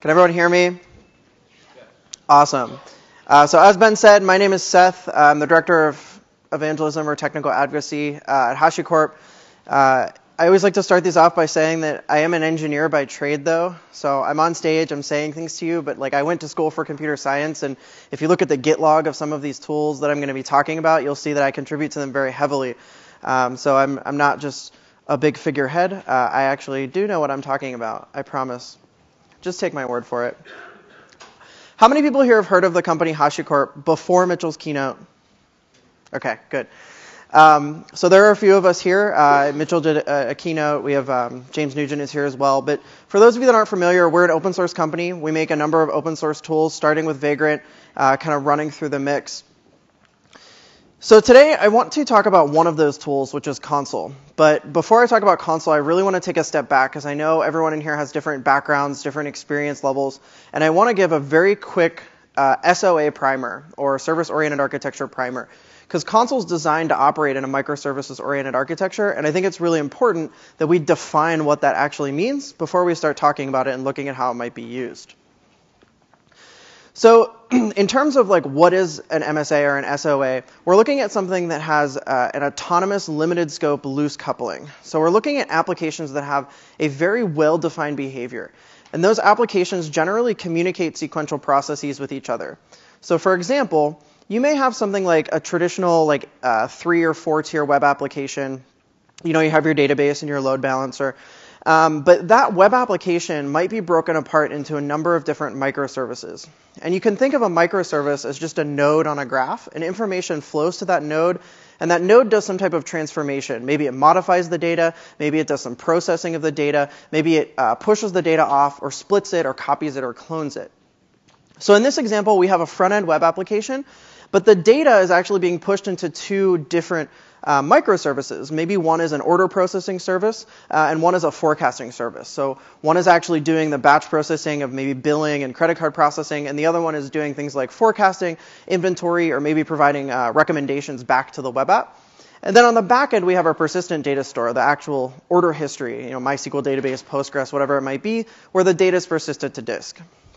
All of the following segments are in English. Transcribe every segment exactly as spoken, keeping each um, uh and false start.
Can everyone hear me? Awesome. Uh, so as Ben said, my name is Seth. I'm the Director of Evangelism or Technical Advocacy uh, at HashiCorp. Uh, I always like to start these off by saying that I am an engineer by trade, though. So I'm on stage, I'm saying things to you, but like I went to school for computer science, and if you look at the Git log of some of these tools that I'm going to be talking about, you'll see that I contribute to them very heavily. Um, so I'm I'm not just a big figurehead. Uh, I actually do know what I'm talking about, I promise. Just take my word for it. How many people here have heard of the company HashiCorp before Mitchell's keynote? Okay, good. Um, so there are a few of us here. Uh, Mitchell did a, a keynote. We have um, James Nugent is here as well. But for those of you that aren't familiar, we're an open source company. We make a number of open source tools, starting with Vagrant, uh, kind of running through the mix. So today I want to talk about one of those tools, which is Consul. But before I talk about Consul, I really want to take a step back because I know everyone in here has different backgrounds, different experience levels, and I want to give a very quick uh, S O A primer, or service-oriented architecture primer, because Consul is designed to operate in a microservices-oriented architecture, and I think it's really important that we define what that actually means before we start talking about it and looking at how it might be used. So in terms of like what is an M S A or an S O A, we're looking at something that has uh, an autonomous limited scope loose coupling. So we're looking at applications that have a very well-defined behavior. And those applications generally communicate sequential processes with each other. So for example, you may have something like a traditional like uh, three or four tier web application. You know, you have your database and your load balancer. Um, but that web application might be broken apart into a number of different microservices. And you can think of a microservice as just a node on a graph, and information flows to that node, and that node does some type of transformation. Maybe it modifies the data, maybe it does some processing of the data, maybe it uh, pushes the data off, or splits it, or copies it, or clones it. So in this example, we have a front-end web application, but the data is actually being pushed into two different Uh, microservices. Maybe one is an order processing service, uh, and one is a forecasting service. So one is actually doing the batch processing of maybe billing and credit card processing, and the other one is doing things like forecasting, inventory, or maybe providing uh, recommendations back to the web app. And then on the back end, we have our persistent data store, the actual order history, you know, MySQL database, Postgres, whatever it might be, where the data is persisted to disk.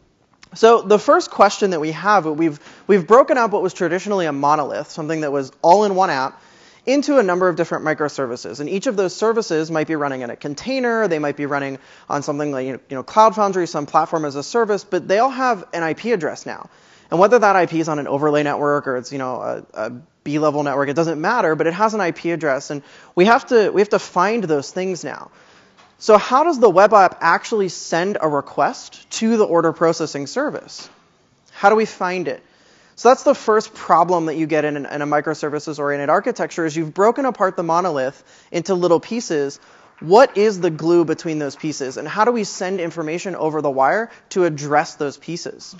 So the first question that we have, we've, we've broken up what was traditionally a monolith, something that was all in one app, into a number of different microservices. And each of those services might be running in a container, they might be running on something like you know, Cloud Foundry, some platform as a service, but they all have an I P address now. And whether that I P is on an overlay network or it's you know a, a B-level network, it doesn't matter, but it has an I P address, and we have to we have to find those things now. So how does the web app actually send a request to the order processing service? How do we find it? So that's the first problem that you get in, an, in a microservices-oriented architecture is you've broken apart the monolith into little pieces. What is the glue between those pieces? And how do we send information over the wire to address those pieces?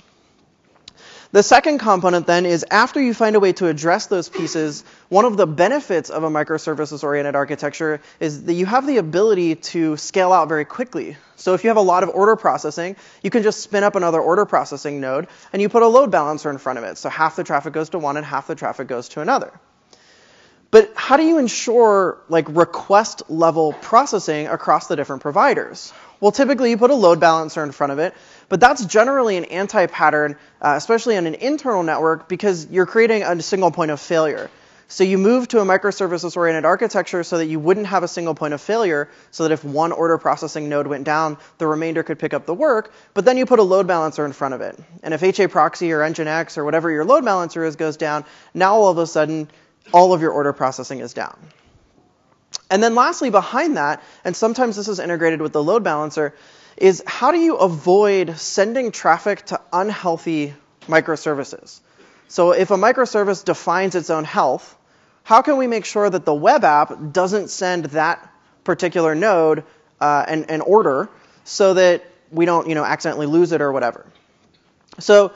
The second component then is after you find a way to address those pieces, one of the benefits of a microservices-oriented architecture is that you have the ability to scale out very quickly. So if you have a lot of order processing, you can just spin up another order processing node, and you put a load balancer in front of it. So half the traffic goes to one and half the traffic goes to another. But how do you ensure like request level processing across the different providers? Well, typically you put a load balancer in front of it, but that's generally an anti-pattern, uh, especially on an internal network, because you're creating a single point of failure. So you move to a microservices-oriented architecture so that you wouldn't have a single point of failure, so that if one order processing node went down, the remainder could pick up the work, but then you put a load balancer in front of it. And if HAProxy or Nginx or whatever your load balancer is goes down, now all of a sudden, all of your order processing is down. And then lastly, behind that, and sometimes this is integrated with the load balancer, is how do you avoid sending traffic to unhealthy microservices? So if a microservice defines its own health, how can we make sure that the web app doesn't send that particular node uh, an, an order so that we don't you know, accidentally lose it or whatever? So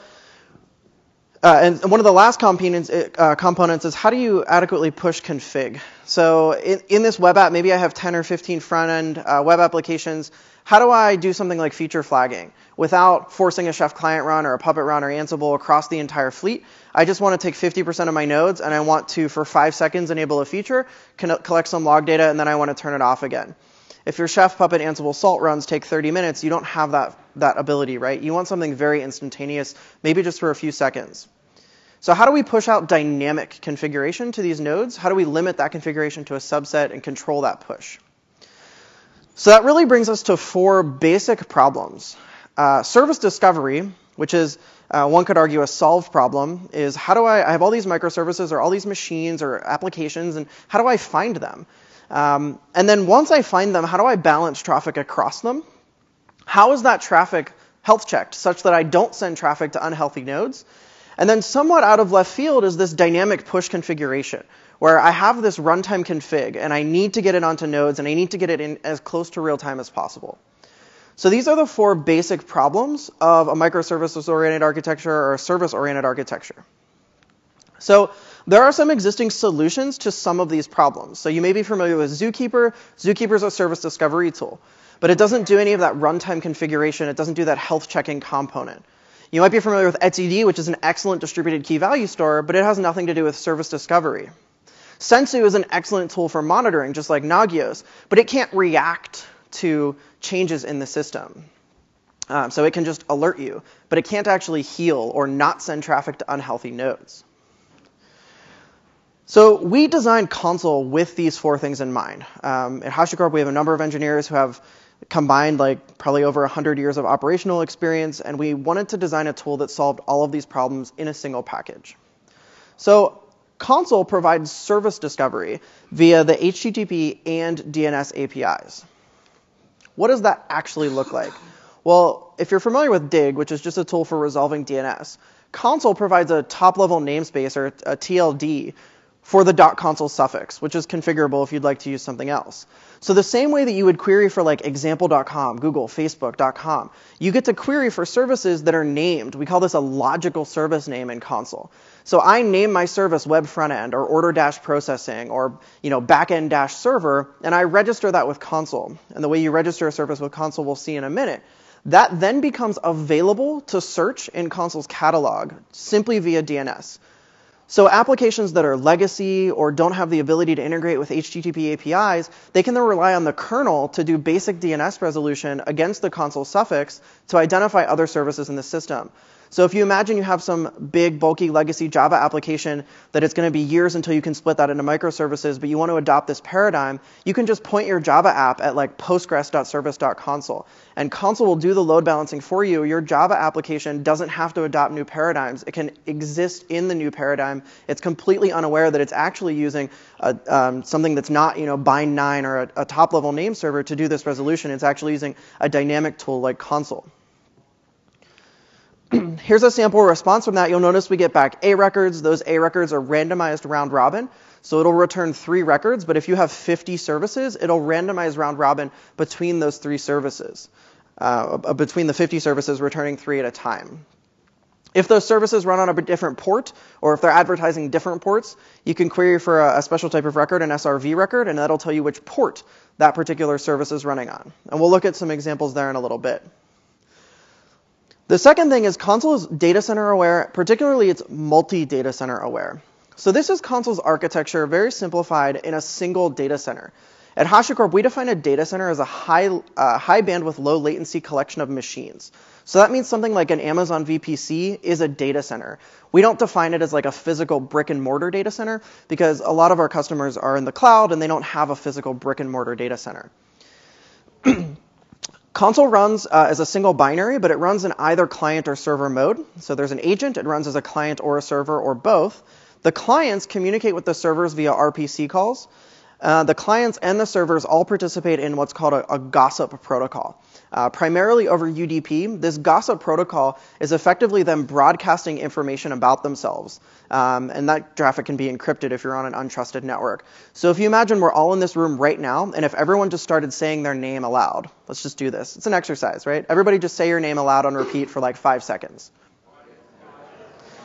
Uh, and one of the last components, uh, components is how do you adequately push config? So in, in this web app, maybe I have ten or fifteen front-end uh, web applications. How do I do something like feature flagging without forcing a Chef client run or a Puppet run or Ansible across the entire fleet? I just want to take fifty percent of my nodes, and I want to, for five seconds, enable a feature, collect some log data, and then I want to turn it off again. If your Chef, Puppet, Ansible salt runs take thirty minutes, you don't have that, that ability, right? You want something very instantaneous, maybe just for a few seconds. So how do we push out dynamic configuration to these nodes? How do we limit that configuration to a subset and control that push? So that really brings us to four basic problems. Uh, service discovery, which is, uh, one could argue, a solved problem, is how do I, I have all these microservices or all these machines or applications, and how do I find them? Um, and then once I find them, how do I balance traffic across them? How is that traffic health checked such that I don't send traffic to unhealthy nodes? And then somewhat out of left field is this dynamic push configuration, where I have this runtime config, and I need to get it onto nodes, and I need to get it in as close to real time as possible. So these are the four basic problems of a microservices-oriented architecture or a service-oriented architecture. So there are some existing solutions to some of these problems. So you may be familiar with Zookeeper. Zookeeper is a service discovery tool, but it doesn't do any of that runtime configuration. It doesn't do that health checking component. You might be familiar with etcd, which is an excellent distributed key value store, but it has nothing to do with service discovery. Sensu is an excellent tool for monitoring, just like Nagios, but it can't react to changes in the system. Um, so it can just alert you, but it can't actually heal or not send traffic to unhealthy nodes. So we designed Consul with these four things in mind. Um, at HashiCorp, we have a number of engineers who have combined like probably over one hundred years of operational experience, and we wanted to design a tool that solved all of these problems in a single package. So Consul provides service discovery via the H T T P and D N S A P Is. What does that actually look like? Well, if you're familiar with Dig, which is just a tool for resolving D N S, Consul provides a top-level namespace, or a T L D, for the .consul suffix, which is configurable if you'd like to use something else. So the same way that you would query for like example dot com, Google, Facebook dot com, you get to query for services that are named. We call this a logical service name in Consul. So I name my service web front end or order dash processing or you know backend dash server, and I register that with Consul. And the way you register a service with Consul we'll see in a minute. That then becomes available to search in Consul's catalog simply via D N S. So applications that are legacy or don't have the ability to integrate with H T T P A P Is, they can then rely on the kernel to do basic D N S resolution against the Consul suffix to identify other services in the system. So if you imagine you have some big, bulky legacy Java application that it's going to be years until you can split that into microservices, but you want to adopt this paradigm, you can just point your Java app at like postgres dot service dot consul. And Consul will do the load balancing for you. Your Java application doesn't have to adopt new paradigms. It can exist in the new paradigm. It's completely unaware that it's actually using a, um, something that's not you know, bind nine or a, a top-level name server to do this resolution. It's actually using a dynamic tool like Consul. Here's a sample response from that. You'll notice we get back A records. Those A records are randomized round robin. So it'll return three records, but if you have fifty services, it'll randomize round robin between those three services, uh, between the fifty services returning three at a time. If those services run on a different port, or if they're advertising different ports, you can query for a, a special type of record, an S R V record, and that'll tell you which port that particular service is running on. And we'll look at some examples there in a little bit. The second thing is Consul is data center aware, particularly it's multi-data center aware. So this is Consul's architecture, very simplified in a single data center. At HashiCorp, we define a data center as a high, uh, high bandwidth, low latency collection of machines. So that means something like an Amazon V P C is a data center. We don't define it as like a physical brick and mortar data center because a lot of our customers are in the cloud and they don't have a physical brick and mortar data center. Consul runs uh, as a single binary, but it runs in either client or server mode. So there's an agent. It runs as a client or a server or both. The clients communicate with the servers via R P C calls. Uh, the clients and the servers all participate in what's called a, a gossip protocol. Uh, primarily over U D P, this gossip protocol is effectively them broadcasting information about themselves. Um, and that traffic can be encrypted if you're on an untrusted network. So if you imagine we're all in this room right now, and if everyone just started saying their name aloud, let's just do this. It's an exercise, right? Everybody just say your name aloud on repeat for like five seconds.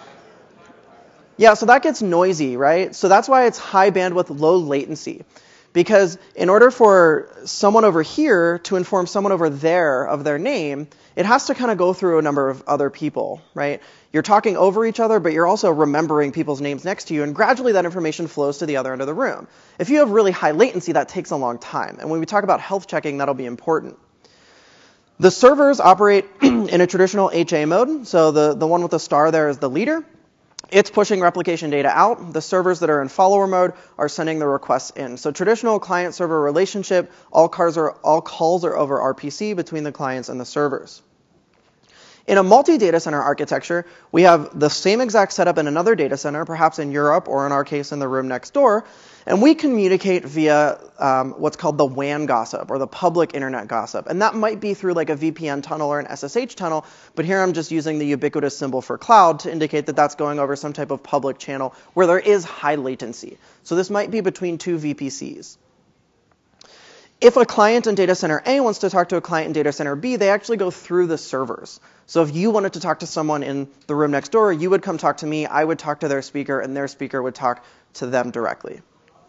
Yeah, so that gets noisy, right? So that's why it's high bandwidth, low latency. Because in order for someone over here to inform someone over there of their name, it has to kind of go through a number of other people, right? You're talking over each other, but you're also remembering people's names next to you, and gradually that information flows to the other end of the room. If you have really high latency, that takes a long time. And when we talk about health checking, that'll be important. The servers operate in a traditional H A mode. So the, the one with the star there is the leader. It's pushing replication data out. The servers that are in follower mode are sending the requests in. So traditional client-server relationship, all calls are, all calls are over R P C between the clients and the servers. In a multi-data center architecture, we have the same exact setup in another data center, perhaps in Europe, or in our case, in the room next door, and we communicate via um, what's called the W A N gossip, or the public internet gossip. And that might be through like a V P N tunnel or an S S H tunnel, but here I'm just using the ubiquitous symbol for cloud to indicate that that's going over some type of public channel where there is high latency. So this might be between two V P Cs. If a client in data center A wants to talk to a client in data center B, they actually go through the servers. So if you wanted to talk to someone in the room next door, you would come talk to me, I would talk to their speaker, and their speaker would talk to them directly.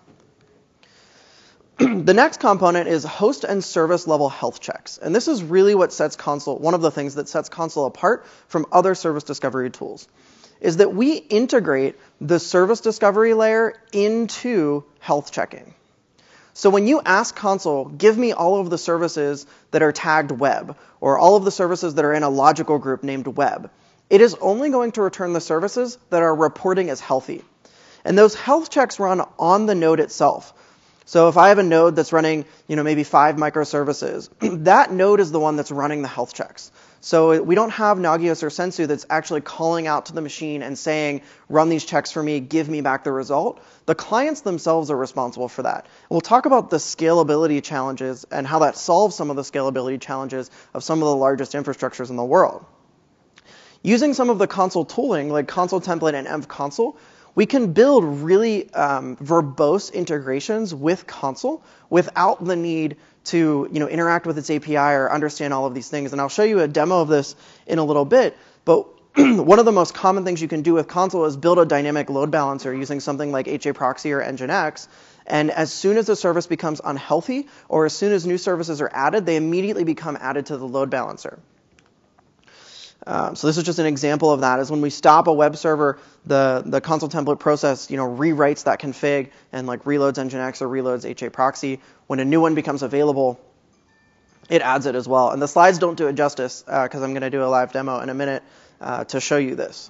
The next component is host and service level health checks. And this is really what sets Consul, one of the things that sets Consul apart from other service discovery tools, is that we integrate the service discovery layer into health checking. So when you ask Consul, give me all of the services that are tagged web, or all of the services that are in a logical group named web, it is only going to return the services that are reporting as healthy. And those health checks run on the node itself. So if I have a node that's running, you know, maybe five microservices, that node is the one that's running the health checks. So we don't have Nagios or Sensu that's actually calling out to the machine and saying, run these checks for me, give me back the result. The clients themselves are responsible for that. We'll talk about the scalability challenges and how that solves some of the scalability challenges of some of the largest infrastructures in the world. Using some of the Consul tooling, like Consul Template and Env Consul, we can build really um, verbose integrations with Consul without the need to, you know, interact with its A P I or understand all of these things. And I'll show you a demo of this in a little bit. But one of the most common things you can do with Consul is build a dynamic load balancer using something like H A Proxy or Nginx. And as soon as a service becomes unhealthy, or as soon as new services are added, they immediately become added to the load balancer. Um, so this is just an example of that, is when we stop a web server, the, the Consul template process, you know, rewrites that config and like reloads Nginx or reloads H A Proxy. When a new one becomes available, it adds it as well. And the slides don't do it justice, because uh, I'm going to do a live demo in a minute uh, to show you this.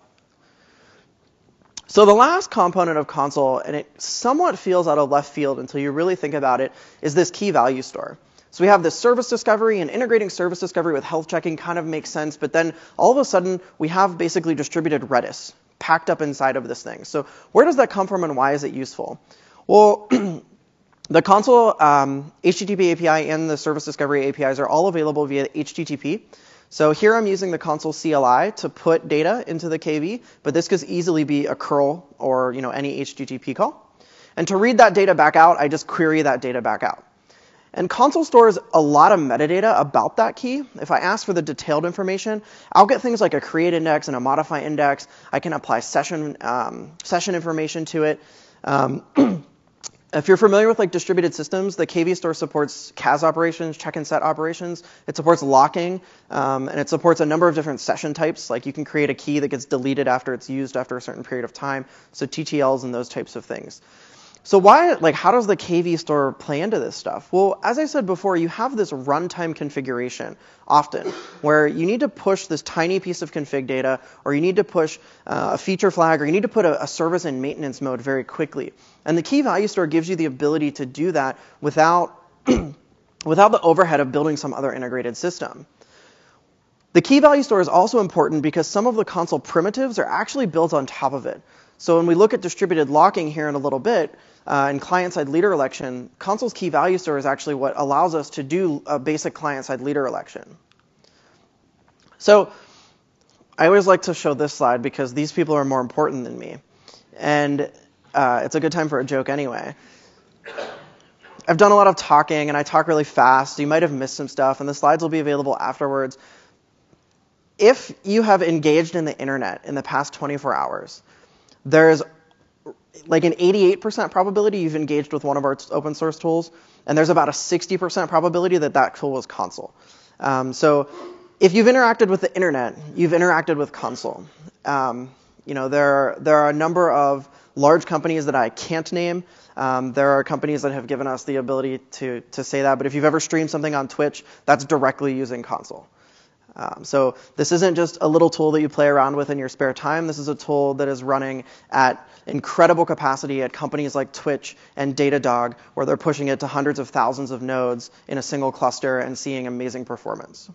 So the last component of Consul, and it somewhat feels out of left field until you really think about it, is this key value store. So we have this service discovery, and integrating service discovery with health checking kind of makes sense, but then all of a sudden we have basically distributed Redis packed up inside of this thing. So where does that come from and why is it useful? Well, the Consul um, H T T P A P I and the service discovery A P Is are all available via H T T P. So here I'm using the Consul C L I to put data into the K V, but this could easily be a curl or, you know, any H T T P call. And to read that data back out, I just query that data back out. And Consul stores a lot of metadata about that key. If I ask for the detailed information, I'll get things like a create index and a modify index. I can apply session um, session information to it. Um, if you're familiar with like distributed systems, the K V store supports C A S operations, check and set operations. It supports locking, um, and it supports a number of different session types. Like you can create a key that gets deleted after it's used after a certain period of time. So T T Ls and those types of things. So why, like, how does the K V store play into this stuff? Well, as I said before, you have this runtime configuration often where you need to push this tiny piece of config data, or you need to push uh, a feature flag, or you need to put a, a service in maintenance mode very quickly. And the key value store gives you the ability to do that without, without the overhead of building some other integrated system. The key value store is also important because some of the Consul primitives are actually built on top of it. So when we look at distributed locking here in a little bit, uh, in client-side leader election, Consul's key value store is actually what allows us to do a basic client-side leader election. So I always like to show this slide because these people are more important than me. And uh, it's a good time for a joke anyway. I've done a lot of talking, and I talk really fast, so you might have missed some stuff, and the slides will be available afterwards. If you have engaged in the internet in the past twenty-four hours, there's like an eighty-eight percent probability you've engaged with one of our open source tools, and there's about a sixty percent probability that that tool was Consul. Um, so if you've interacted with the internet, you've interacted with Consul. Um, you know, there, there are a number of large companies that I can't name. Um, there are companies that have given us the ability to, to say that, but if you've ever streamed something on Twitch, that's directly using Consul. Um, so this isn't just a little tool that you play around with in your spare time. This is a tool that is running at incredible capacity at companies like Twitch and Datadog, where they're pushing it to hundreds of thousands of nodes in a single cluster and seeing amazing performance.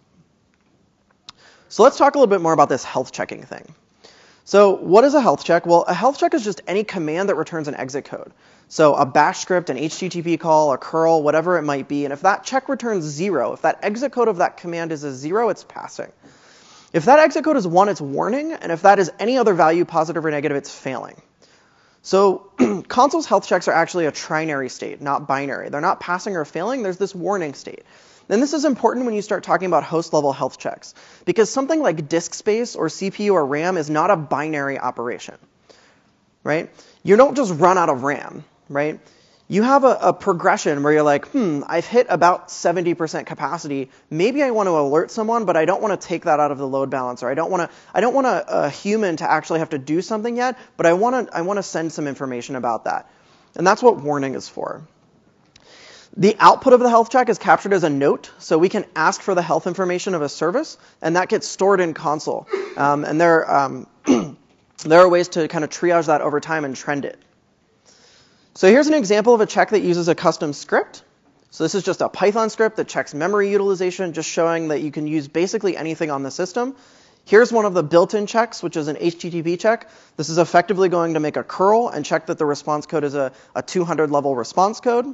So let's talk a little bit more about this health checking thing. So what is a health check? Well, a health check is just any command that returns an exit code. So a bash script, an H T T P call, a curl, whatever it might be. And if that check returns zero, if that exit code of that command is a zero, it's passing. If that exit code is one, it's warning. And if that is any other value, positive or negative, it's failing. So Consul's health checks are actually a trinary state, not binary. They're not passing or failing. There's this warning state. And this is important when you start talking about host-level health checks, because something like disk space or C P U or RAM is not a binary operation, right? You don't just run out of RAM, right? You have a, a progression where you're like, hmm, I've hit about seventy percent capacity. Maybe I want to alert someone, but I don't want to take that out of the load balancer. I don't want to. I don't want a, a human to actually have to do something yet, but I want to. I want to send some information about that, and that's what warning is for. The output of the health check is captured as a note, so we can ask for the health information of a service, and that gets stored in Consul. Um, and there, um, there are ways to kind of triage that over time and trend it. So here's an example of a check that uses a custom script. So this is just a Python script that checks memory utilization, just showing that you can use basically anything on the system. Here's one of the built-in checks, which is an H T T P check. This is effectively going to make a curl and check that the response code is a, a two hundred level response code.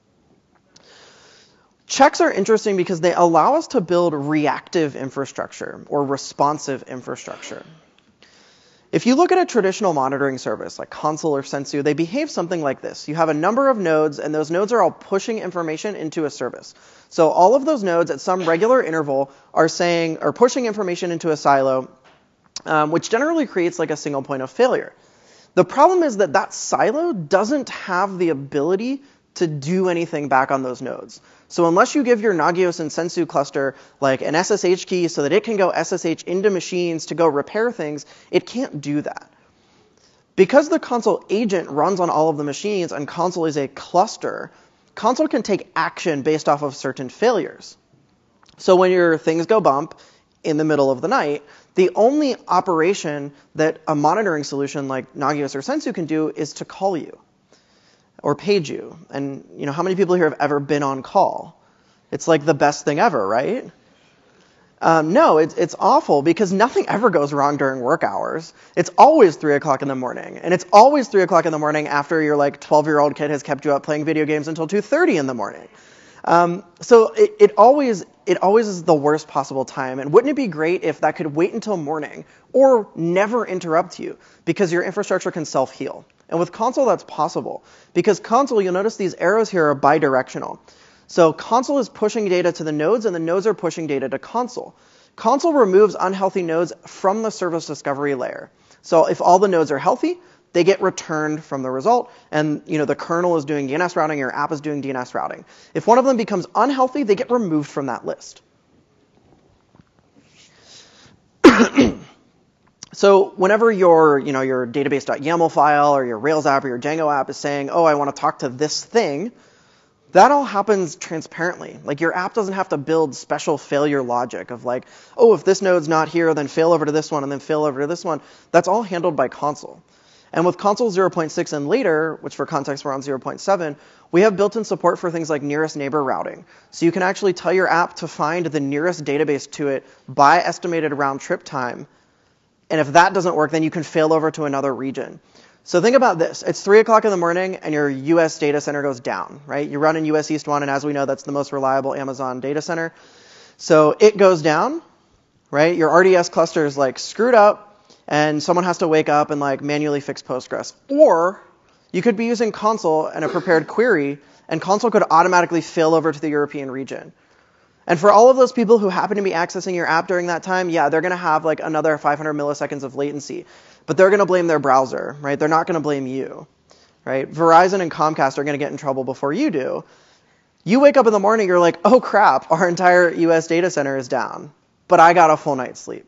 Checks are interesting because they allow us to build reactive infrastructure or responsive infrastructure. If you look at a traditional monitoring service like Consul or Sensu, they behave something like this. You have a number of nodes, and those nodes are all pushing information into a service. So all of those nodes at some regular interval are saying or pushing information into a silo, um, which generally creates like a single point of failure. The problem is that that silo doesn't have the ability to do anything back on those nodes. So unless you give your Nagios and Sensu cluster like an S S H key so that it can go S S H into machines to go repair things, it can't do that. Because the Consul agent runs on all of the machines and Consul is a cluster, Consul can take action based off of certain failures. So when your things go bump in the middle of the night, the only operation that a monitoring solution like Nagios or Sensu can do is to call you or page you. And you know, how many people here have ever been on call? It's like the best thing ever, right? Um, no, it's, it's awful because nothing ever goes wrong during work hours. It's always three o'clock in the morning. And it's always three o'clock in the morning after your like twelve-year-old kid has kept you up playing video games until two thirty in the morning. Um, so it, it always it always is the worst possible time. And wouldn't it be great if that could wait until morning or never interrupt you because your infrastructure can self-heal? And with Consul, that's possible. Because Consul, you'll notice these arrows here are bidirectional. So Consul is pushing data to the nodes, and the nodes are pushing data to Consul. Consul removes unhealthy nodes from the service discovery layer. So if all the nodes are healthy, they get returned from the result. And you know, the kernel is doing D N S routing, your app is doing D N S routing. If one of them becomes unhealthy, they get removed from that list. So whenever your, you know, your database.yaml file or your Rails app or your Django app is saying, oh, I want to talk to this thing, that all happens transparently. Like your app doesn't have to build special failure logic of like, oh, if this node's not here, then fail over to this one and then fail over to this one. That's all handled by Consul. And with Consul zero point six and later, which for context we're on zero point seven, we have built-in support for things like nearest neighbor routing. So you can actually tell your app to find the nearest database to it by estimated round trip time. And if that doesn't work, then you can fail over to another region. So think about this. It's three o'clock in the morning and your U S data center goes down, right? You run in U S East one, and as we know, that's the most reliable Amazon data center. So it goes down, right? Your R D S cluster is like screwed up, and someone has to wake up and like manually fix Postgres. Or you could be using Consul and a prepared query, and Consul could automatically fail over to the European region. And for all of those people who happen to be accessing your app during that time, yeah, they're going to have like another five hundred milliseconds of latency. But they're going to blame their browser, right? They're not going to blame you. right? Verizon and Comcast are going to get in trouble before you do. You wake up in the morning, you're like, oh crap, our entire U S data center is down, but I got a full night's sleep.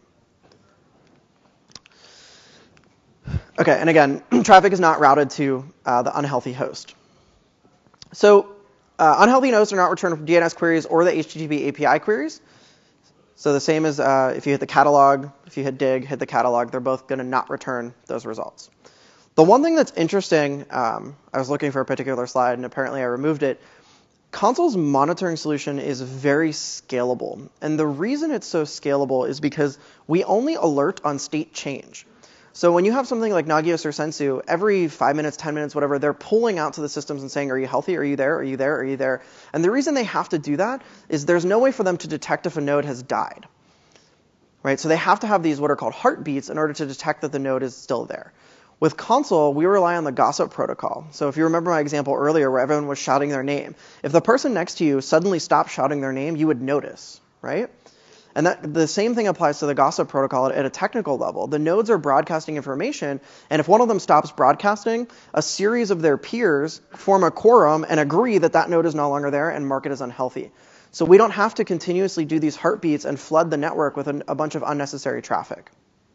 Okay, and again, traffic is not routed to uh, the unhealthy host. So uh, unhealthy nodes are not returned from D N S queries or the H T T P A P I queries. So the same as uh, if you hit the catalog, if you hit dig, hit the catalog, they're both going to not return those results. The one thing that's interesting, um, I was looking for a particular slide, and apparently I removed it. Consul's monitoring solution is very scalable. And the reason it's so scalable is because we only alert on state change. So when you have something like Nagios or Sensu, every five minutes, ten minutes, whatever, they're pulling out to the systems and saying, are you healthy? Are you there? Are you there? Are you there? And the reason they have to do that is there's no way for them to detect if a node has died. Right? So they have to have these what are called heartbeats in order to detect that the node is still there. With Consul, we rely on the gossip protocol. So if you remember my example earlier where everyone was shouting their name, if the person next to you suddenly stopped shouting their name, you would notice, right? And that, the same thing applies to the gossip protocol at, at a technical level. The nodes are broadcasting information, and if one of them stops broadcasting, a series of their peers form a quorum and agree that that node is no longer there and mark it as unhealthy. So we don't have to continuously do these heartbeats and flood the network with an, a bunch of unnecessary traffic.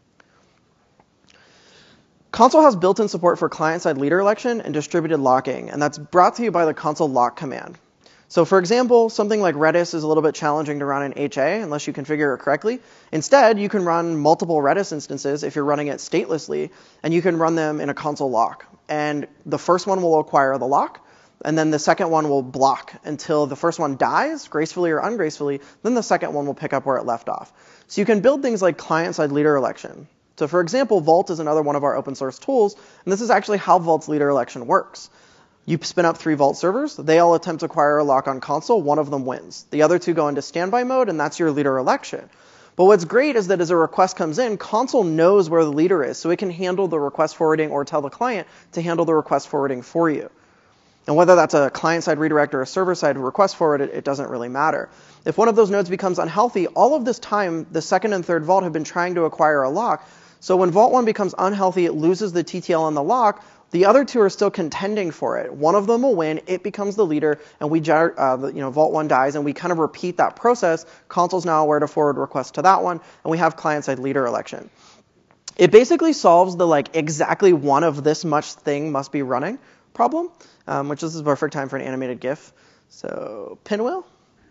Consul has built-in support for client-side leader election and distributed locking, and that's brought to you by the Consul lock command. So for example, something like Redis is a little bit challenging to run in H A unless you configure it correctly. Instead, you can run multiple Redis instances if you're running it statelessly, and you can run them in a Consul lock. And the first one will acquire the lock, and then the second one will block until the first one dies, gracefully or ungracefully, then the second one will pick up where it left off. So you can build things like client-side leader election. So for example, Vault is another one of our open source tools, and this is actually how Vault's leader election works. You spin up three Vault servers. They all attempt to acquire a lock on Consul. One of them wins. The other two go into standby mode, and that's your leader election. But what's great is that as a request comes in, Consul knows where the leader is, so it can handle the request forwarding or tell the client to handle the request forwarding for you. And whether that's a client-side redirect or a server-side request forward, it, it doesn't really matter. If one of those nodes becomes unhealthy, all of this time, the second and third Vault have been trying to acquire a lock. So when Vault one becomes unhealthy, it loses the T T L on the lock. The other two are still contending for it. One of them will win, it becomes the leader, and we, uh, the, you know, Vault one dies, and we kind of repeat that process. Consul's now aware to forward requests to that one, and we have client-side leader election. It basically solves the like exactly one of this much thing must be running problem, um, which this is the perfect time for an animated GIF. So pinwheel.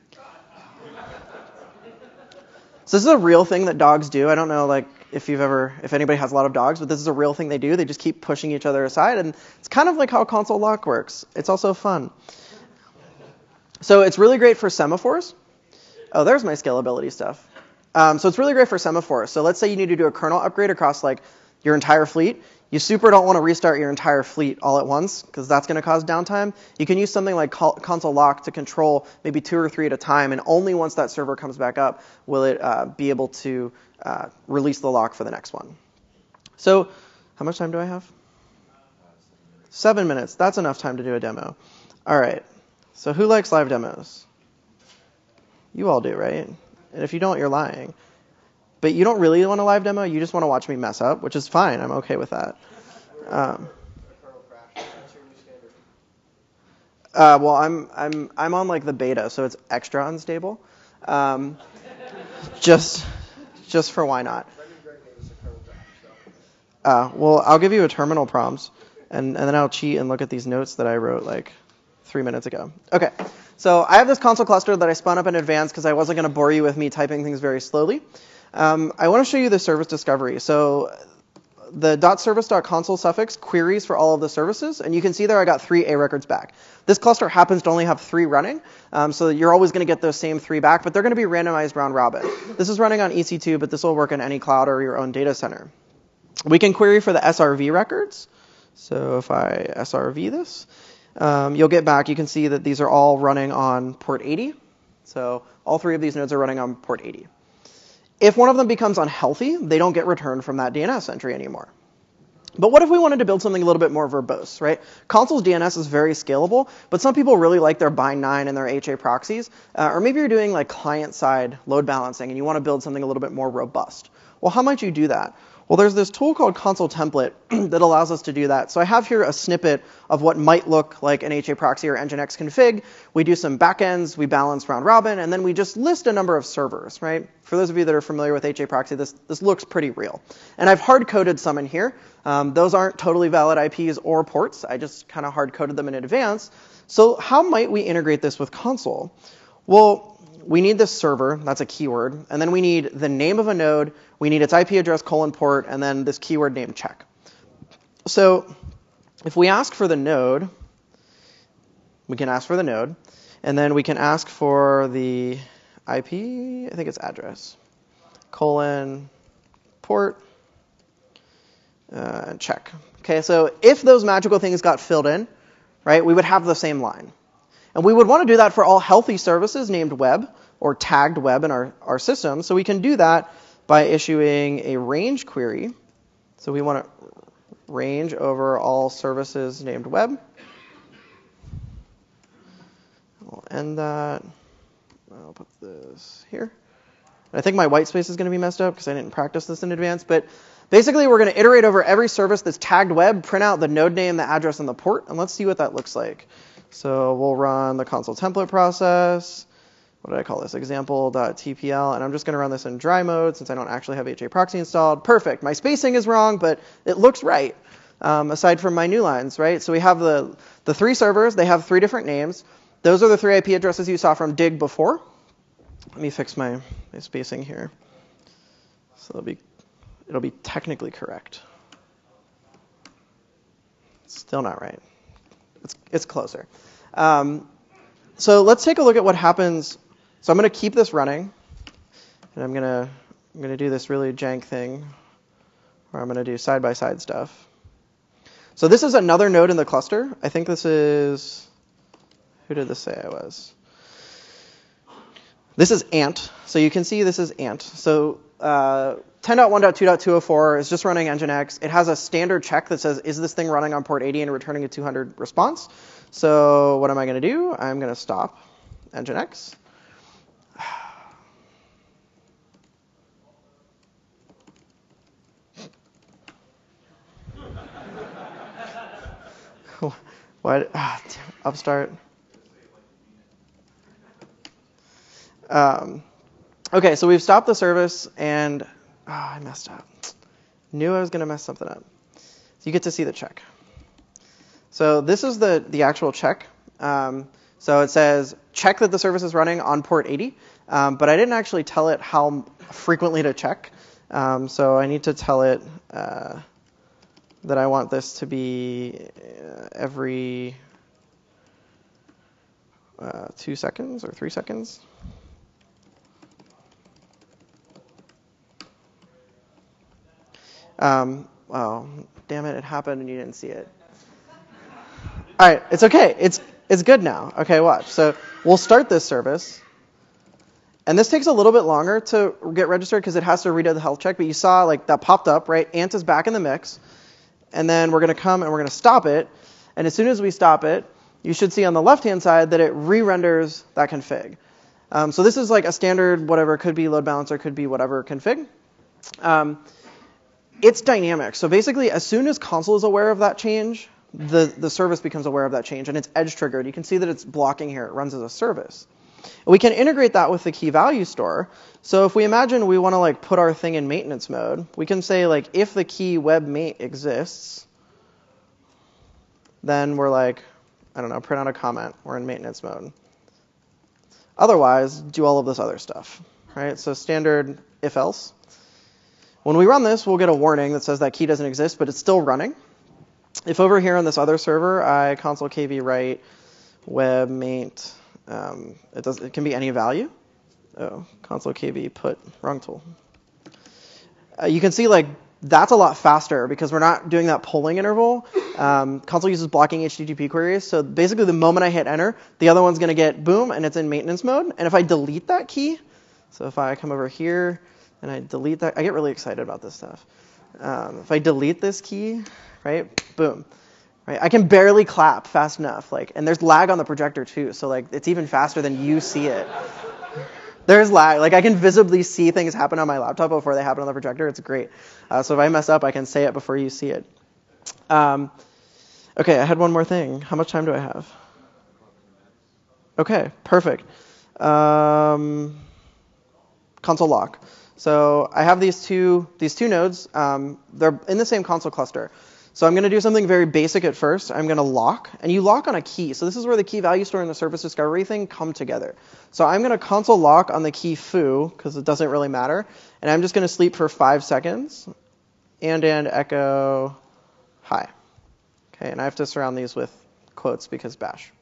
So this is a real thing that dogs do. I don't know, like, if you've ever, if anybody has a lot of dogs, but this is a real thing they do. They just keep pushing each other aside, and it's kind of like how Consul lock works. It's also fun. So it's really great for semaphores. Oh, there's my scalability stuff. Um, so it's really great for semaphores. So let's say you need to do a kernel upgrade across like your entire fleet. You super don't want to restart your entire fleet all at once because that's going to cause downtime. You can use something like Consul lock to control maybe two or three at a time, and only once that server comes back up will it uh, be able to uh, release the lock for the next one. So how much time do I have? Seven minutes. That's enough time to do a demo. All right. So who likes live demos? You all do, right? And if you don't, you're lying. But you don't really want a live demo. You just want to watch me mess up, which is fine. I'm okay with that. Um, uh, well, I'm I'm I'm on like the beta, so it's extra unstable. Um, just just for why not? Uh, well, I'll give you a terminal prompt, and, and then I'll cheat and look at these notes that I wrote like three minutes ago. Okay, so I have this Consul cluster that I spun up in advance because I wasn't going to bore you with me typing things very slowly. Um, I want to show you the service discovery. So the .service.consul suffix queries for all of the services, and you can see there I got three A records back. This cluster happens to only have three running, um, so you're always going to get those same three back, but they're going to be randomized round robin. This is running on E C two, but this will work in any cloud or your own data center. We can query for the S R V records. So if I S R V this, um, you'll get back, you can see that these are all running on port eighty. So all three of these nodes are running on port eighty. If one of them becomes unhealthy, they don't get returned from that D N S entry anymore. But what if we wanted to build something a little bit more verbose, right? Consul's D N S is very scalable, but some people really like their bind nine and their H A proxies. Uh, or maybe you're doing like client-side load balancing and you want to build something a little bit more robust. Well, how might you do that? Well, there's this tool called Console Template that allows us to do that. So I have here a snippet of what might look like an H A proxy or Nginx config. We do some backends, we balance round robin, and then we just list a number of servers, right? For those of you that are familiar with H A proxy, this, this looks pretty real. And I've hard-coded some in here. Um, those aren't totally valid I Ps or ports. I just kind of hard-coded them in advance. So how might we integrate this with Console? Well, we need this server, that's a keyword, and then we need the name of a node, we need its I P address colon port, and then this keyword name check. So if we ask for the node, we can ask for the node, and then we can ask for the I P, I think it's address, colon port, uh, check. Okay, so if those magical things got filled in, right, we would have the same line. And we would want to do that for all healthy services named web or tagged web in our, our system. So we can do that by issuing a range query. So we want to range over all services named web. We'll end that. I'll put this here. I think my white space is going to be messed up because I didn't practice this in advance. But basically, we're going to iterate over every service that's tagged web, print out the node name, the address, and the port. And let's see what that looks like. So we'll run the console template process. What did I call this? Example.tpl. And I'm just going to run this in dry mode since I don't actually have H A proxy installed. Perfect. My spacing is wrong, but it looks right, um, aside from my new lines, right? So we have the, the three servers. They have three different names. Those are the three I P addresses you saw from dig before. Let me fix my, my spacing here. So it'll be, it'll be technically correct. Still not right. It's, it's closer. Um, so let's take a look at what happens. So I'm going to keep this running, and I'm going to I'm going to do this really jank thing, where I'm going to do side-by-side stuff. So this is another node in the cluster. I think this is, who did this say I was? This is Ant. So you can see this is Ant. So uh, ten dot one dot two dot two oh four is just running Nginx. It has a standard check that says, is this thing running on port eighty and returning a two hundred response? So what am I going to do? I'm going to stop Nginx. What? Ah, upstart. Um, okay, so we've stopped the service, and oh, I messed up. Knew I was going to mess something up. So you get to see the check. So this is the, the actual check. Um, so it says, check that the service is running on port eighty, um, but I didn't actually tell it how frequently to check. Um, so I need to tell it uh, that I want this to be uh, every uh, two seconds or three seconds. Um, oh, damn it, it happened and you didn't see it. All right, it's okay. It's it's good now. Okay, watch. So we'll start this service. And this takes a little bit longer to get registered because it has to redo the health check. But you saw like that popped up, right? Ant is back in the mix. And then we're going to come and we're going to stop it. And as soon as we stop it, you should see on the left-hand side that it re-renders that config. Um, so this is like a standard whatever. Could be load balancer, could be whatever config. Um, It's dynamic. So basically, as soon as console is aware of that change, the, the service becomes aware of that change, and it's edge triggered. You can see that it's blocking here. It runs as a service. We can integrate that with the key value store. So if we imagine we want to like put our thing in maintenance mode, we can say like if the key web mate exists, then we're like, I don't know, print out a comment. We're in maintenance mode. Otherwise, do all of this other stuff, right? So standard if else. When we run this, we'll get a warning that says that key doesn't exist, but it's still running. If over here on this other server, I console kv write web mate, um, it does it can be any value. Oh, console kv put wrong tool. Uh, you can see like that's a lot faster because we're not doing that polling interval. Um, console uses blocking H T T P queries, so basically the moment I hit enter, the other one's going to get boom, and it's in maintenance mode. And if I delete that key, so if I come over here and I delete that, I get really excited about this stuff. Um, if I delete this key, right, boom, right, I can barely clap fast enough, like, and there's lag on the projector too, so like it's even faster than you see it. There's lag. Like I can visibly see things happen on my laptop before they happen on the projector. It's great. Uh, so if I mess up, I can say it before you see it. Um, okay, I had one more thing. How much time do I have? Okay, perfect. Um, console lock. So I have these two these two nodes. Um, they're in the same console cluster. So I'm going to do something very basic at first. I'm going to lock, and you lock on a key. So this is where the key value store and the service discovery thing come together. So I'm going to console lock on the key foo, because it doesn't really matter. And I'm just going to sleep for five seconds, and and echo hi. Okay, and I have to surround these with quotes because bash.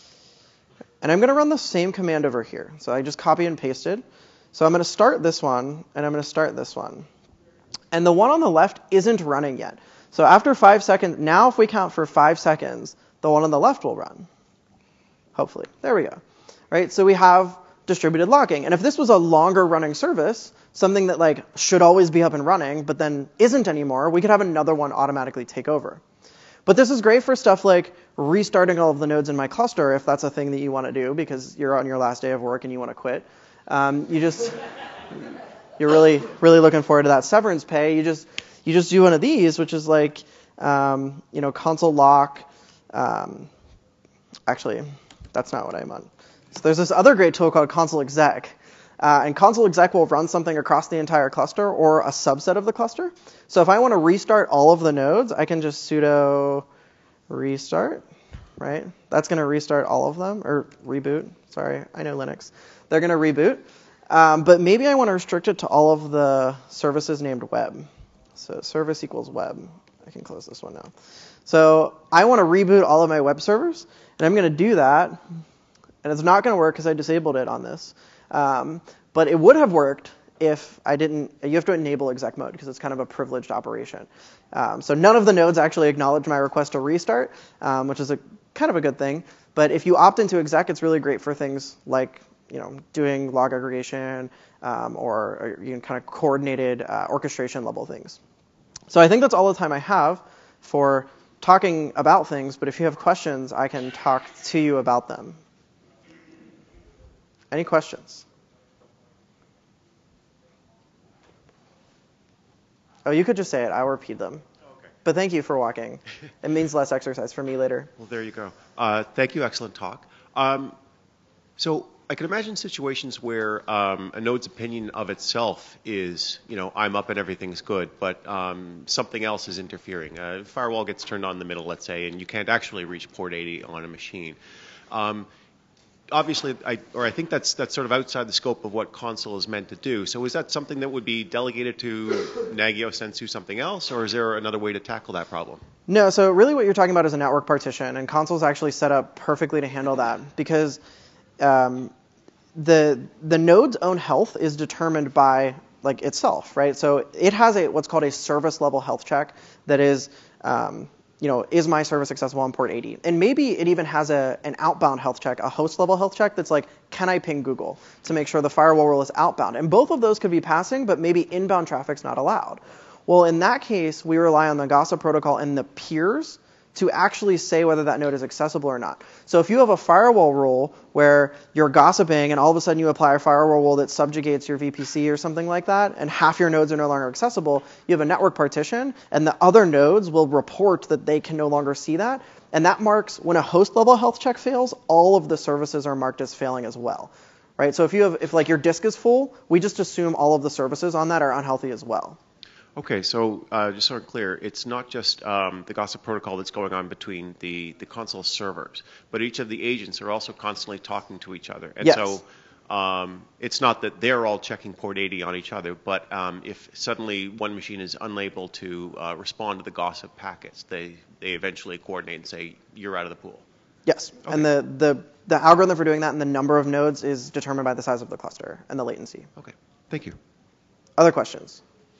And I'm going to run the same command over here. So I just copy and pasted. So I'm going to start this one, and I'm going to start this one. And the one on the left isn't running yet. So after five seconds, now if we count for five seconds, the one on the left will run. Hopefully. There we go. Right? So we have distributed locking. And if this was a longer running service, something that like should always be up and running, but then isn't anymore, we could have another one automatically take over. But this is great for stuff like restarting all of the nodes in my cluster, if that's a thing that you want to do because you're on your last day of work and you want to quit. Um, you just, you're really, really looking forward to that severance pay. You just, you just do one of these, which is like, um, you know, console lock. Um, actually, that's not what I meant. So there's this other great tool called console exec. Uh, and console exec will run something across the entire cluster or a subset of the cluster. So if I want to restart all of the nodes, I can just sudo restart, right? That's going to restart all of them, or reboot. Sorry, I know Linux. They're going to reboot. Um, but maybe I want to restrict it to all of the services named web. So service equals web. I can close this one now. So I want to reboot all of my web servers, and I'm going to do that. And it's not going to work because I disabled it on this. Um, but it would have worked if I didn't. You have to enable exec mode because it's kind of a privileged operation. Um, so none of the nodes actually acknowledge my request to restart, um, which is a kind of a good thing. But if you opt into exec, it's really great for things like you know doing log aggregation um, or, or you know, kind of coordinated uh, orchestration level things. So I think that's all the time I have for talking about things. But if you have questions, I can talk to you about them. Any questions? Oh, you could just say it. I'll repeat them. Okay. But thank you for walking. It means less exercise for me later. Well, there you go. Uh, thank you. Excellent talk. Um, so I can imagine situations where um, a node's opinion of itself is, you know, I'm up and everything's good, but um, something else is interfering. A firewall gets turned on in the middle, let's say, and you can't actually reach port eighty on a machine. Um, Obviously, I, or I think that's that's sort of outside the scope of what console is meant to do. So is that something that would be delegated to Nagio, Sensu, something else, or is there another way to tackle that problem? No, so really what you're talking about is a network partition, and console's actually set up perfectly to handle that because um, the the node's own health is determined by like itself, right? So it has a what's called a service level health check that is um, you know, is my service accessible on port eighty? And maybe it even has a, an outbound health check, a host level health check that's like, can I ping Google to make sure the firewall rule is outbound? And both of those could be passing, but maybe inbound traffic's not allowed. Well, in that case, we rely on the gossip protocol and the peers to actually say whether that node is accessible or not. So if you have a firewall rule where you're gossiping and all of a sudden you apply a firewall rule that subjugates your V P C or something like that, and half your nodes are no longer accessible, you have a network partition, and the other nodes will report that they can no longer see that. And that marks when a host level health check fails, all of the services are marked as failing as well. Right? So if you have, if like your disk is full, we just assume all of the services on that are unhealthy as well. Okay, so uh, just so I'm clear, it's not just um, the gossip protocol that's going on between the, the console servers, but each of the agents are also constantly talking to each other. And yes. so um, it's not that they're all checking port eighty on each other, but um, if suddenly one machine is unable to uh, respond to the gossip packets, they, they eventually coordinate and say, you're out of the pool. Yes, okay. And the, the, the algorithm for doing that and the number of nodes is determined by the size of the cluster and the latency. Okay, thank you. Other questions?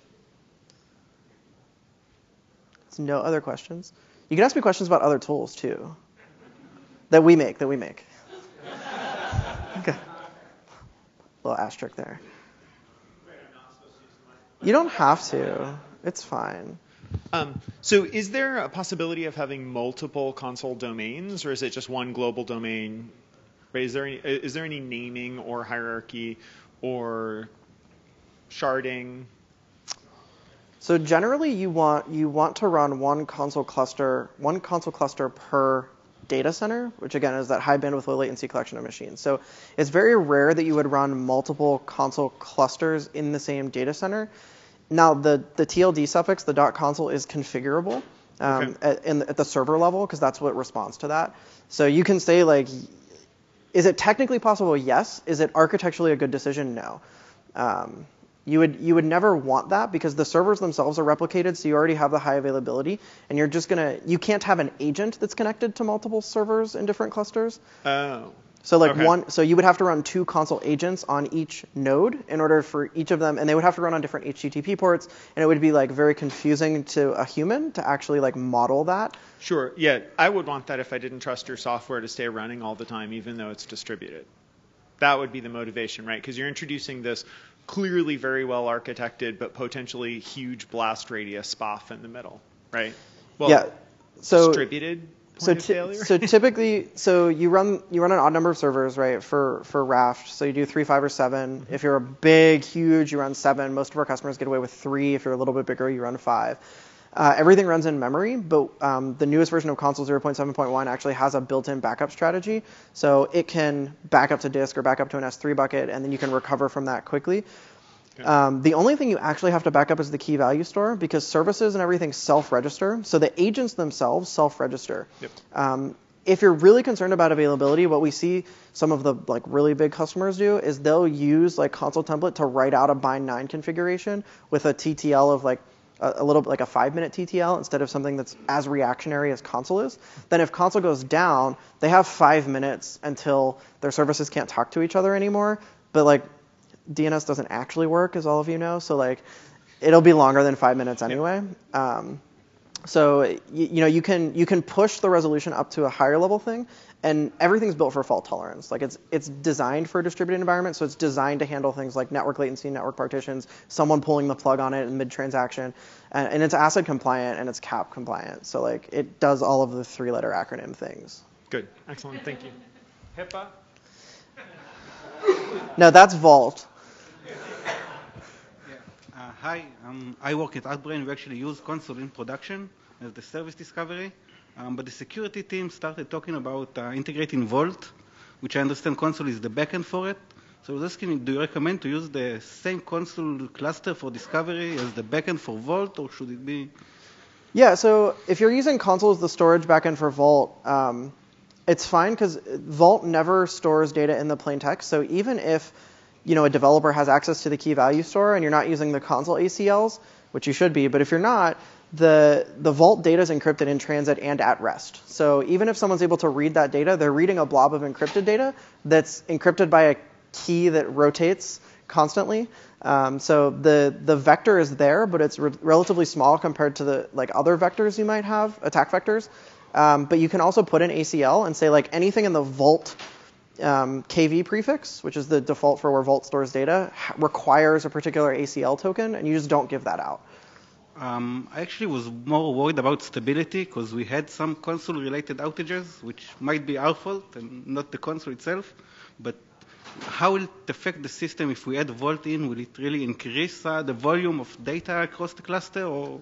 No other questions? You can ask me questions about other tools, too, that we make, that we make. Okay. Little asterisk there. You don't have to. It's fine. Um, so is there a possibility of having multiple console domains, or is it just one global domain? Is there any, is there any naming or hierarchy or sharding? So generally, you want you want to run one Consul cluster, one Consul cluster per data center, which again is that high bandwidth, low latency collection of machines. So it's very rare that you would run multiple Consul clusters in the same data center. Now the the T L D suffix, the .consul, is configurable um, Okay. at, in, at the server level because that's what responds to that. So you can say like, is it technically possible? Yes. Is it architecturally a good decision? No. Um, You would you would never want that because the servers themselves are replicated, so you already have the high availability, and you're just gonna you can't have an agent that's connected to multiple servers in different clusters. Oh. So like Okay. one, so you would have to run two Consul agents on each node in order for each of them, and they would have to run on different H T T P ports, and it would be like very confusing to a human to actually like model that. Sure. Yeah, I would want that if I didn't trust your software to stay running all the time, even though it's distributed. That would be the motivation, right? Because you're introducing this clearly very well architected, but potentially huge blast radius S P O F in the middle, right? Well, Yeah. So distributed point so of ty- failure. so typically, so you run you run an odd number of servers, right? For for Raft, so you do three, five, or seven. Mm-hmm. If you're a big, huge, you run seven. Most of our customers get away with three. If you're a little bit bigger, you run five. Uh, everything runs in memory, but um, the newest version of Consul zero point seven point one actually has a built-in backup strategy. So it can back up to disk or back up to an S three bucket, and then you can recover from that quickly. Okay. Um, the only thing you actually have to back up is the key value store because services and everything self-register. So the agents themselves self-register. Yep. Um, if you're really concerned about availability, what we see some of the like really big customers do is they'll use like Consul template to write out a bind nine configuration with a T T L of like a, a little bit like a five minute T T L instead of something that's as reactionary as Consul is. Then if Consul goes down, they have five minutes until their services can't talk to each other anymore. But like D N S doesn't actually work, as all of you know, so like it'll be longer than five minutes anyway. Um, so you, you know you can you can push the resolution up to a higher level thing, and everything's built for fault tolerance. Like it's it's designed for a distributed environment, so it's designed to handle things like network latency, network partitions, someone pulling the plug on it in mid transaction, and, and it's ACID compliant and it's C A P compliant. So like it does all of the three letter acronym things. Good. Excellent. Thank you. HIPAA? No, that's Vault. Uh, hi, um, I work at Outbrain. We actually use Consul in production as the service discovery, um, but the security team started talking about uh, integrating Vault, which I understand Consul is the backend for it. So I was asking, do you recommend to use the same Consul cluster for discovery as the backend for Vault, or should it be? Yeah, so if you're using Consul as the storage backend for Vault, um, it's fine because Vault never stores data in the plain text. So even if you know, a developer has access to the key value store and you're not using the Consul A C Ls, which you should be, but if you're not, the, the Vault data is encrypted in transit and at rest. So even if someone's able to read that data, they're reading a blob of encrypted data that's encrypted by a key that rotates constantly. Um, so the, the vector is there, but it's re- relatively small compared to the like other vectors you might have, attack vectors. Um, but you can also put in A C L and say like anything in the Vault Um, K V prefix, which is the default for where Vault stores data, ha- requires a particular A C L token, and you just don't give that out. Um, I actually was more worried about stability because we had some Consul-related outages, which might be our fault and not the Consul itself. But how will it affect the system if we add Vault in? Will it really increase uh, the volume of data across the cluster, or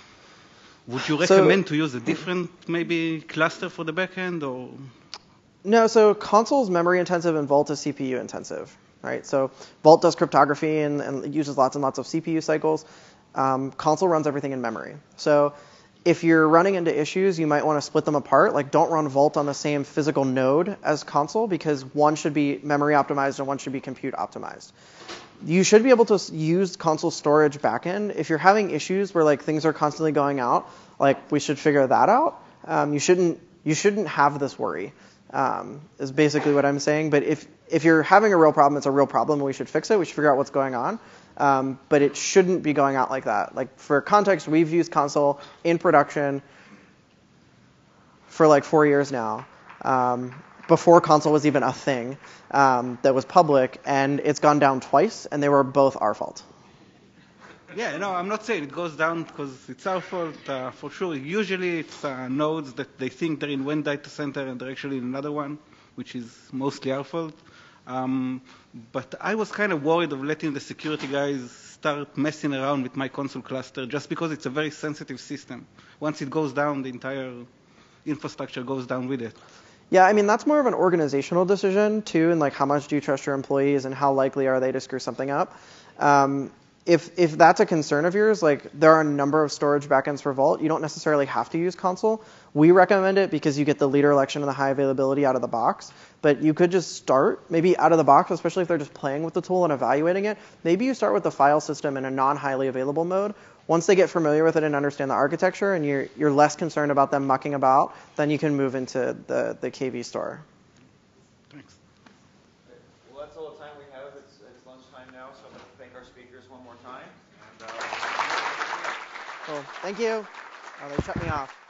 would you recommend So, to use a different maybe cluster for the backend, or? No, so Consul's memory intensive and Vault is C P U intensive, right? So Vault does cryptography and, and it uses lots and lots of C P U cycles. Um, Consul runs everything in memory. So if you're running into issues, you might want to split them apart. Like don't run Vault on the same physical node as Consul because one should be memory optimized and one should be compute optimized. You should be able to use Consul storage backend. If you're having issues where like things are constantly going out, like we should figure that out. Um, you shouldn't you shouldn't have this worry. Um, is basically what I'm saying. But if if you're having a real problem, it's a real problem, and we should fix it. We should figure out what's going on. Um, but it shouldn't be going out like that. Like for context, we've used Consul in production for like four years now, um, before Consul was even a thing um, that was public, and it's gone down twice, and they were both our fault. Yeah, no, I'm not saying it goes down because it's our fault, uh, for sure. Usually it's uh, nodes that they think they're in one data center and they're actually in another one, which is mostly our fault. Um, but I was kind of worried of letting the security guys start messing around with my console cluster just because it's a very sensitive system. Once it goes down, the entire infrastructure goes down with it. Yeah, I mean, that's more of an organizational decision, too, and like how much do you trust your employees and how likely are they to screw something up. Um, if if that's a concern of yours, like there are a number of storage backends for Vault. You don't necessarily have to use console. We recommend it because you get the leader election and the high availability out of the box. But you could just start maybe out of the box, especially if they're just playing with the tool and evaluating it. Maybe you start with the file system in a non-highly available mode. Once they get familiar with it and understand the architecture and you're you're less concerned about them mucking about, then you can move into the, the K V store. Thanks. Well, that's all the time we have. It's, it's lunchtime now, so I'm going to thank our speakers one more time. And, uh, Cool. Thank you. Oh, they shut me off.